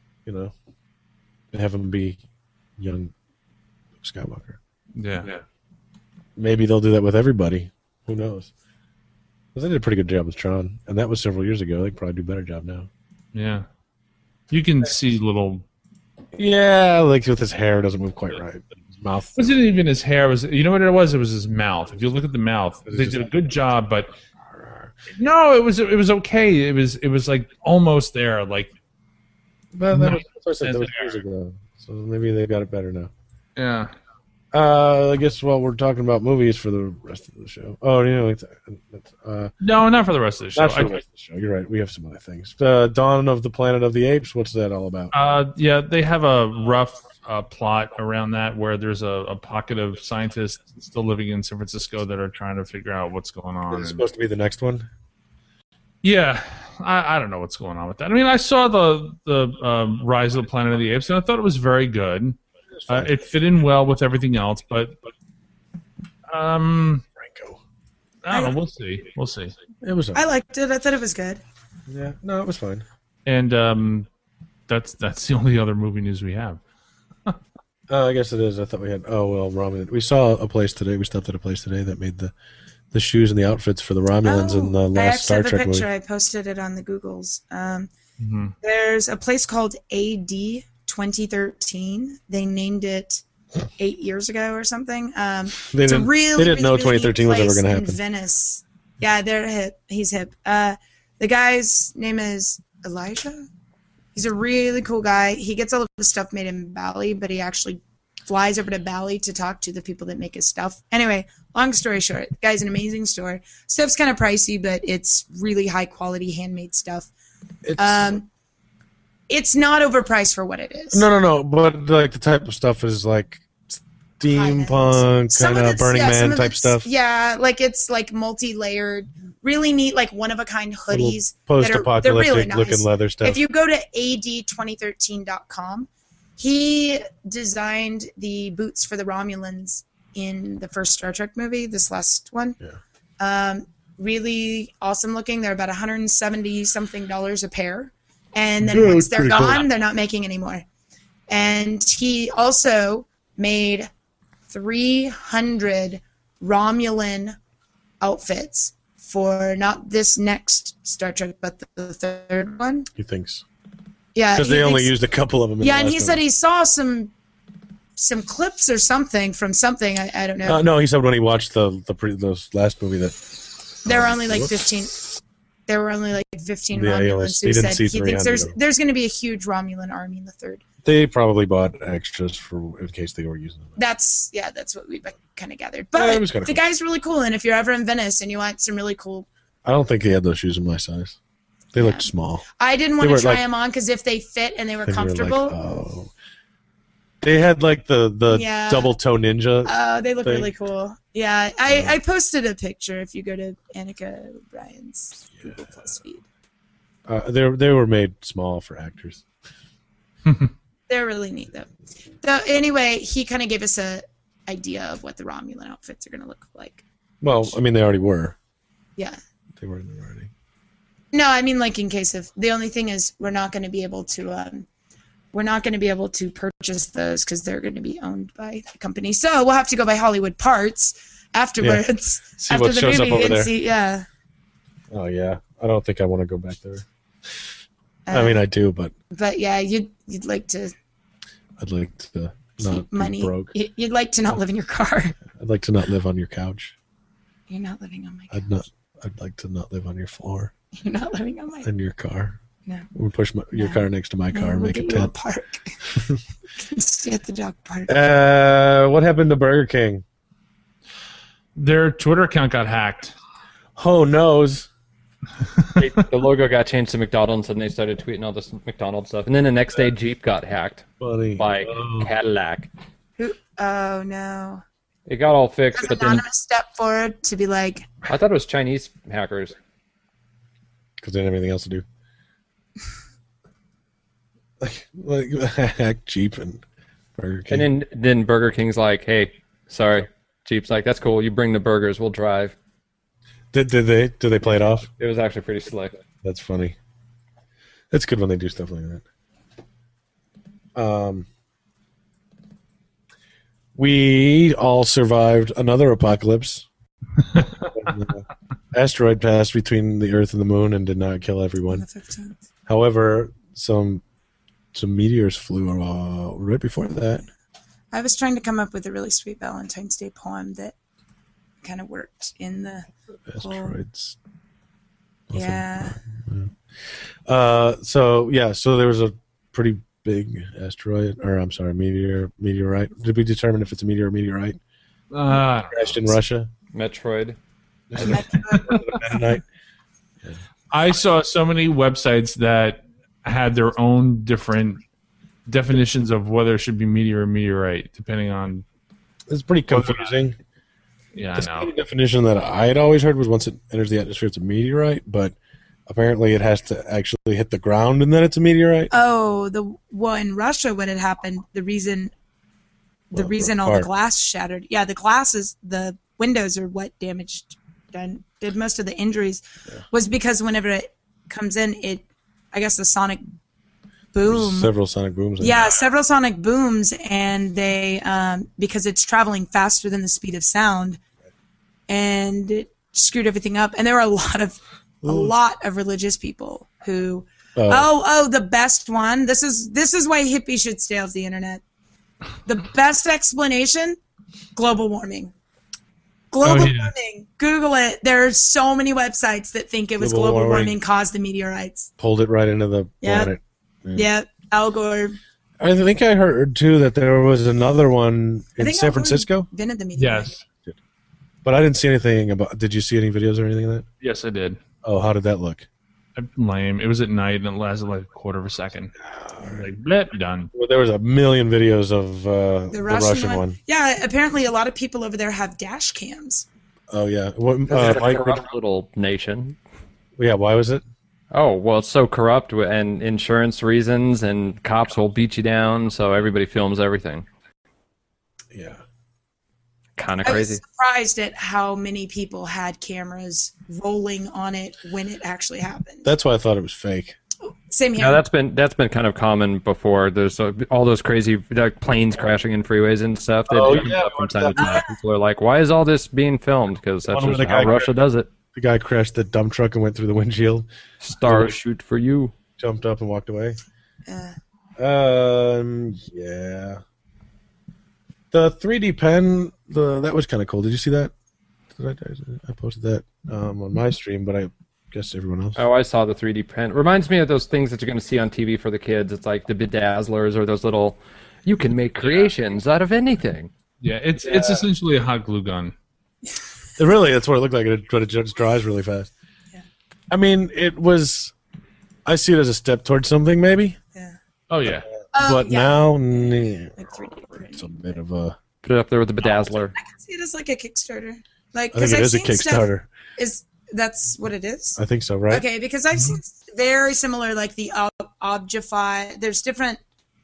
have him be young Skywalker. Yeah. Maybe they'll do that with everybody. Who knows? Because they did a pretty good job with Tron, and that was several years ago. They could probably do a better job now. Yeah. You can see little. Yeah, like with his hair, it doesn't move quite right. His mouth. It wasn't even his hair. You know what it was? It was his mouth. If you look at the mouth, they did a good job, but no, it was okay. It was like almost there. Like, But that was years ago, so maybe they got it better now. yeah. I guess while we're talking about movies for the rest of the show. Oh, No, not for the rest of the show. not for the rest of the show. You're right. We have some other things. Dawn of the Planet of the Apes. What's that all about? Yeah, they have a rough plot around that where there's a pocket of scientists still living in San Francisco that are trying to figure out what's going on. Is it supposed to be the next one? Yeah, I don't know what's going on with that. I mean, I saw the Rise of the Planet of the Apes, and I thought it was very good. It fit in well with everything else, but Franco. I don't know. We'll see. It was. I liked it. I thought it was good. Yeah. No, it was fine. And that's the only other movie news we have. I guess it is. I thought we had. Oh well, Romulan. We saw a place today. We stopped at a place today that made the shoes and the outfits for the Romulans in the last Star Trek I actually have a picture. movie. I posted it on the Googles. Mm-hmm. There's a place called AD 2013. They named it 8 years ago or something. It's a really, they didn't know really 2013 was ever place going to in happen. Venice. Yeah, they're hip. He's hip. The guy's name is Elijah. He's a really cool guy. He gets all of his stuff made in Bali, but he actually flies over to Bali to talk to the people that make his stuff. Anyway, long story short, the guy's an amazing store. Stuff's kind of pricey, but it's really high quality handmade stuff. It's not overpriced for what it is. No. But like the type of stuff is like steampunk, kind of Burning Man type stuff. Yeah, like it's like multi-layered, really neat, like one-of-a-kind hoodies. Post-apocalyptic they're really nice. looking leather stuff. If you go to ad2013.com, he designed the boots for the Romulans in the first Star Trek movie, this last one. Yeah. Really awesome looking. They're about $170-something a pair. And then once they're gone, cool. they're not making any more. And he also made 300 Romulan outfits for not this next Star Trek, but the third one. He thinks. Yeah, Because they only used a couple of them. Yeah, and he said he saw some clips or something from something. I don't know. No, he said when he watched those last movie that there were only like 15. There were only like 15 Yeah, Romulans he who didn't said see he thinks 300. there's going to be a huge Romulan army in the third. they probably bought extras for in case they were using them. That's what we've kind of gathered. Yeah, But it was kinda the cool. guy's really cool, and if you're ever in Venice and you want some really cool, I don't think he had those shoes in my size. They looked small. I didn't They want were to try like- them on because if they fit and they were They were like, comfortable, oh. They had like the Yeah. double toe ninja. they look thing. really cool. Yeah, I posted a picture if you go to Annika O'Brien's Google Plus feed. They were made small for actors. They're really neat, though. So anyway, he kind of gave us a idea of what the Romulan outfits are going to look like. Well, I mean, they already were. Yeah. They were there already. No, I mean, like in case of the only thing is we're not going to be able to purchase those because they're going to be owned by the company. So we'll have to go by Hollywood Parts afterwards. See after what the shows movie up over and there. see, yeah. Oh yeah, I don't think I want to go back there. I mean, I do, but yeah, you'd like to I'd like to not keep be money. broke. You'd like to not live in your car. I'd like to not live on your couch. You're not living on my couch. I'd like to not live on your floor You're not living on my in your car. No. We'll push your car next to my car and we'll make get a you a tent. park. Stay at the dog park. What happened to Burger King? Their Twitter account got hacked. Oh knows. The logo got changed to McDonald's, and they started tweeting all this McDonald's stuff. And then the next day, Jeep got hacked Funny. by Cadillac. Oh no. It got all fixed, Does but then Anonymous step forward to be like, I thought it was Chinese hackers. Because they didn't have anything else to do. like hack Jeep and Burger King. And then Burger King's like, hey, sorry. Jeep's like, that's cool. You bring the burgers, we'll drive. Did they play it off? It was actually pretty slick. That's funny. That's good when they do stuff like that. We all survived another apocalypse. Asteroid passed between the Earth and the Moon and did not kill on everyone. the 15th? However, some meteors flew right before that. I was trying to come up with a really sweet Valentine's Day poem that kind of worked in the Asteroids. yeah. So there was a pretty big asteroid, or I'm sorry, meteorite. Did we determine if it's a meteor or meteorite? Crashed in Russia. Metroid. Mennonite. I saw so many websites that had their own different definitions of whether it should be meteor or meteorite, depending on. It's pretty confusing. Yeah, The I know. definition that I had always heard was once it enters the atmosphere, it's a meteorite, but apparently it has to actually hit the ground and then it's a meteorite. Oh, in Russia when it happened, the reason all the glass shattered. Yeah, the windows are what damaged and did most of the injuries was because whenever it comes in, I guess the sonic boom. Several sonic booms. Yeah, several sonic booms, and they because it's traveling faster than the speed of sound, and it screwed everything up. And there were a lot of religious people who. The best one. This is why hippies should stay off the internet. The best explanation: global warming. Warming. Google it. There are so many websites that think it was global warming caused the meteorites. Pulled it right into the planet. Yeah, Al Gore. I think I heard too that there was another one in San Francisco. Invented the meteorite. Yes. But I didn't see anything about. Did you see any videos or anything of that? Yes, I did. Oh, how did that look? Lame. It was at night and it lasted like a quarter of a second. Like, blip, done. Well, there was a million videos of the Russian one. Yeah, apparently a lot of people over there have dash cams. Oh yeah, It's a corrupt little nation. Yeah, why was it? Oh, well, it's so corrupt, and insurance reasons, and cops will beat you down, so everybody films everything. Yeah. Kind of I crazy. was surprised at how many people had cameras rolling on it when it actually happened. That's why I thought it was fake. Same here. No, that's been kind of common before. There's all those crazy planes crashing in freeways and stuff. They do stuff from time to time. People are like, "Why is all this being filmed?" Because that's just how Russia does it. The guy crashed the dump truck and went through the windshield. Stars shoot for you. Jumped up and walked away. Yeah. The 3D pen, that was kind of cool. Did you see that? I posted that on my stream, but I guess everyone else. Oh, I saw the 3D pen. Reminds me of those things that you're going to see on TV for the kids. It's like the bedazzlers or those little. You can make creations out of anything. Yeah, it's essentially a hot glue gun. Really, that's what it looked like. But it just dries really fast. Yeah. I mean, it was. I see it as a step towards something, maybe. Yeah. Oh yeah. But now, Like 3D printing. it's a bit of a. Put it up there with the bedazzler. I can see it as like a Kickstarter. Like, I think it is a I've seen Kickstarter. stuff That's what it is? I think so, right? Okay, because I've seen very similar, like the Objify. There's different.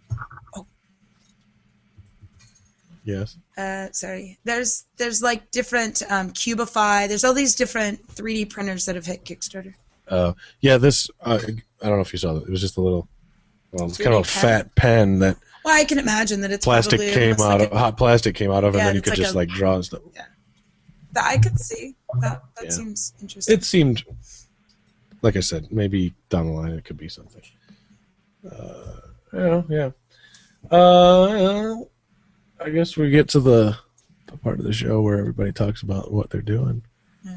Yes. Sorry. There's like different Cubify. There's all these different 3D printers that have hit Kickstarter. Yeah, this, I don't know if you saw it. It was just a little, it's kind of a 3D pen? fat pen that Well, I can imagine that it's plastic probably came almost out like of, hot plastic came out of, Yeah, and then you it's could like just a- like draw and stuff. that I could see. That Yeah. seems interesting. It seemed, like I said, maybe down the line it could be something. Yeah. I guess we get to the part of the show where everybody talks about what they're doing. Yeah.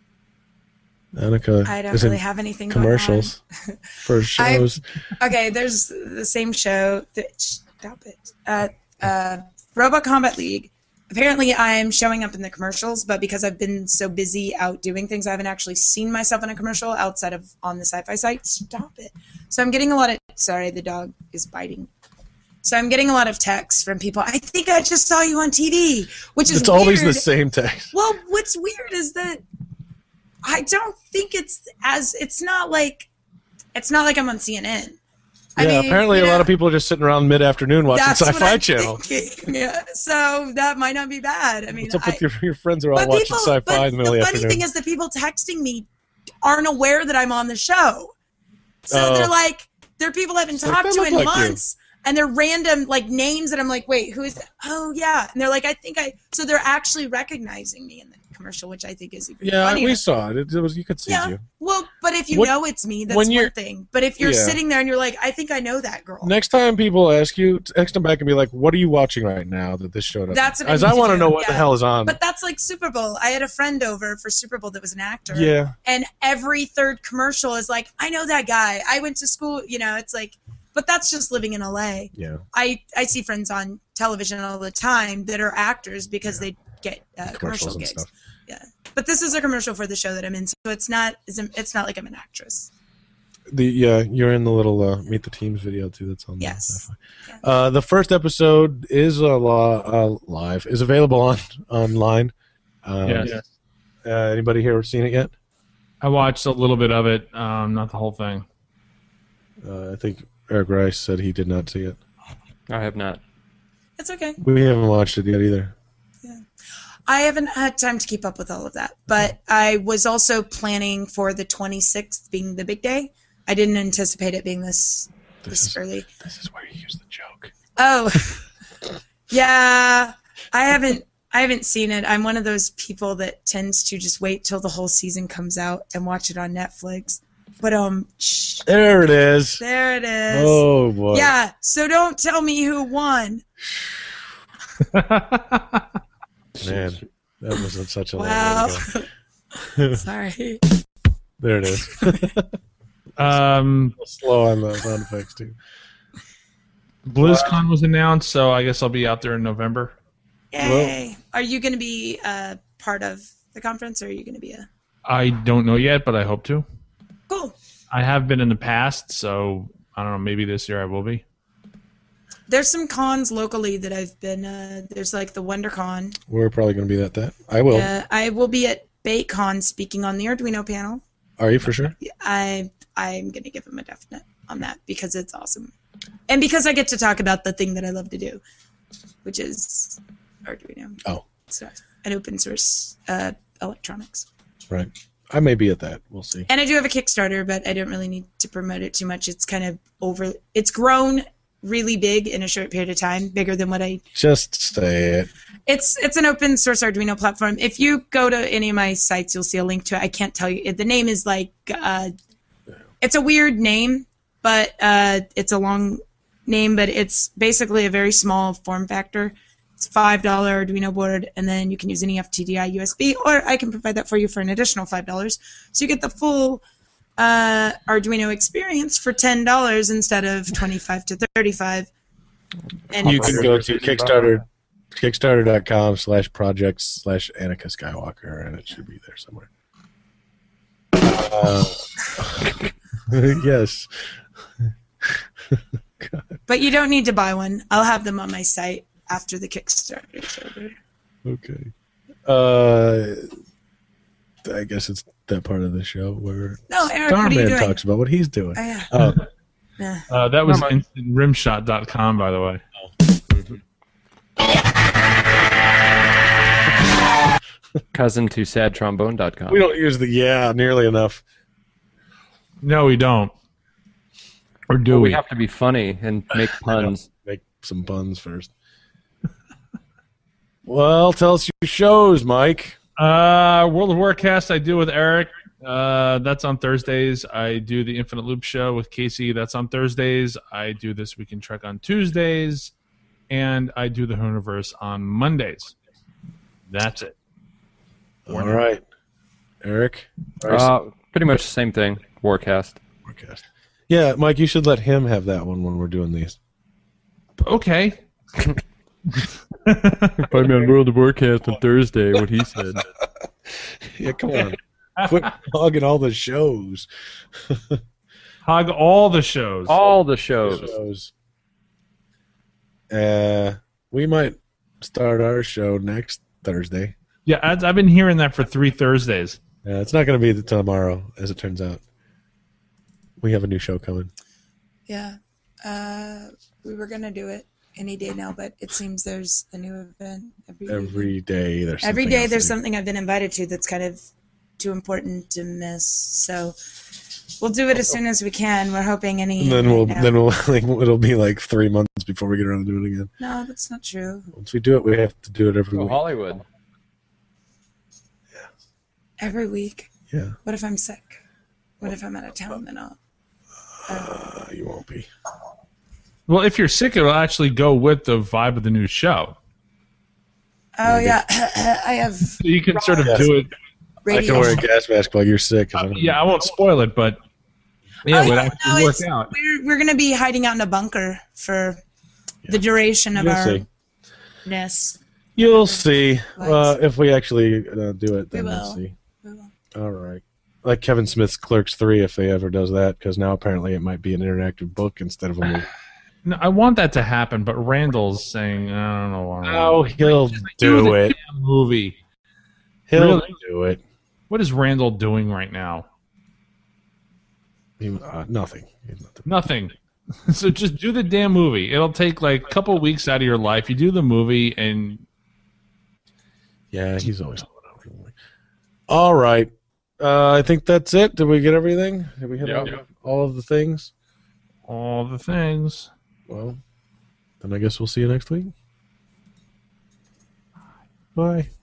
Annika I don't is really in have anything commercials for shows. Okay, there's the same show. Stop it. Robot Combat League. Apparently, I'm showing up in the commercials, but because I've been so busy out doing things, I haven't actually seen myself in a commercial outside of on the Sci-Fi site. Stop it. So I'm getting a lot of. Sorry, the dog is biting. So I'm getting a lot of texts from people. I think I just saw you on TV, which is It's always weird. the same text. Well, what's weird is that I don't think it's not like I'm on CNN. Yeah, apparently a lot of people are just sitting around mid-afternoon watching That's what Sci-Fi I'm Channel. thinking. Yeah, so that might not be bad. I mean, What's up with your friends are all but watching people, Sci-Fi but in the middle of the the funny afternoon? thing is that people texting me aren't aware that I'm on the show. So Oh. they're like, they're people I haven't like, talked "They to look in like you." months. And they're random like names that I'm like, wait, who is that? Oh yeah. And they're like, so they're actually recognizing me in the commercial, which I think is even Yeah, funnier. we saw it. It was, you could see Yeah. you. Well, but if you What- know it's me, that's when one you're- thing. But if you're Yeah. sitting there and you're like, I think I know that girl. Next time people ask you, text them back and be like, "What are you watching right now that this showed up?" That's what I As need I to want to do, know what the yeah. hell is on. But that's like Super Bowl. I had a friend over for Super Bowl that was an actor. Yeah. And every third commercial is like, I know that guy. I went to school. It's like, but that's just living in LA. Yeah. I see friends on television all the time that are actors because they get commercial and gigs. stuff. Yeah. But this is a commercial for the show that I'm in, so it's not like I'm an actress. You're in the little Meet the Teams video too. That's on. Yes. Sci-Fi. The first episode is live. Is available online. Yes. Anybody here seen it yet? I watched a little bit of it, not the whole thing. I think Eric Rice said he did not see it. I have not. It's okay. We haven't watched it yet either. I haven't had time to keep up with all of that, but I was also planning for the 26th being the big day. I didn't anticipate it being this early. This is where you use the joke. Oh, yeah. I haven't seen it. I'm one of those people that tends to just wait till the whole season comes out and watch it on Netflix. But There it is. there it is. Oh boy. Yeah. So don't tell me who won. Man, that was such a long Wow. way to go. Sorry. There it is. Slow on the sound effects too. BlizzCon was announced, so I guess I'll be out there in November. Yay. Are you going to be part of the conference, or are you going to be a... I don't know yet, but I hope to. Cool. I have been in the past, so I don't know. Maybe this year I will be. There's some cons locally that I've been. There's like the WonderCon. We're probably going to be at that. I will. I will be at BaitCon speaking on the Arduino panel. Are you for sure? I'm going to give him a definite on that because it's awesome, and because I get to talk about the thing that I love to do, which is Arduino. Oh. So an open source electronics. Right. I may be at that. We'll see. And I do have a Kickstarter, but I don't really need to promote it too much. It's kind of it's grown really big in a short period of time, bigger than what I... Just say it. It's an open source Arduino platform. If you go to any of my sites, you'll see a link to it. I can't tell you. The name is like... it's a weird name, but it's a long name, but it's basically a very small form factor. It's $5 Arduino board, and then you can use any FTDI USB, or I can provide that for you for an additional $5. So you get the full Arduino experience for $10 instead of $25 to $35. And You can go to Kickstarter.com/projects/Annika Skywalker, and it should be there somewhere. Yes. But you don't need to buy one. I'll have them on my site after the Kickstarter is over. Okay. I guess it's that part of the show where No, Eric, what are you Starman doing? talks about what he's doing. Oh, yeah. Oh, Yeah. That was Never mind. instantrimshot.com, by the way. Cousin to sadtrombone.com. we don't use the nearly enough. No, we don't. Or do We we? have to be funny and make puns. Make some puns first. Well, tell us your shows, Mike. World of Warcast I do with Eric. That's on Thursdays. I do the Infinite Loop show with Casey. That's on Thursdays. I do This Week in Trek on Tuesdays. And I do the Hooniverse on Mondays. That's it. All right, Eric. Pretty much the same thing. Warcast. Forecast. Yeah, Mike, you should let him have that one when we're doing these. Okay. Find me on World of Warcast on Thursday. What he said. Yeah, come on. Quit hogging all the shows. Hog all the shows. All the shows. We might start our show next Thursday. Yeah, I've been hearing that for 3 Thursdays. It's not going to be tomorrow, as it turns out. We have a new show coming. Yeah. We were going to do it any day now, but it seems there's a new event Every day there's something Every day else there's to do. something I've been invited to that's kind of too important to miss. So we'll do it as soon as we can. We're hoping any. And then we'll like, it'll be like 3 months before we get around to doing it again. No, that's not true. Once we do it, we have to do it every Oh, week. Hollywood. Every week. Yeah, What if I'm sick? What if I'm out of town? Then I'll. you won't be. Well, if you're sick, it'll actually go with the vibe of the new show. Oh yeah, I have So you can sort of Yes. do it. I can wear a gas mask while you're sick. Yeah, I won't spoil it, but yeah, it would actually work out. We're gonna be hiding out in a bunker for the duration of You'll our see. ness. You'll see. Lights. If we actually do it, then We we'll will. see. We will. All right. Like Kevin Smith's Clerks 3, if they ever does that, because now apparently it might be an interactive book instead of a movie. No, I want that to happen, but Randall's saying, I don't know why. Oh, he'll do the it. damn movie. He'll Really? do it. What is Randall doing right now? Nothing. Nothing. So just do the damn movie. It'll take like a couple weeks out of your life. You do the movie, and Yeah, he's always. All right. I think that's it. Did we get everything? Did we hit all of the things? all the things. Well, then I guess we'll see you next week. Bye.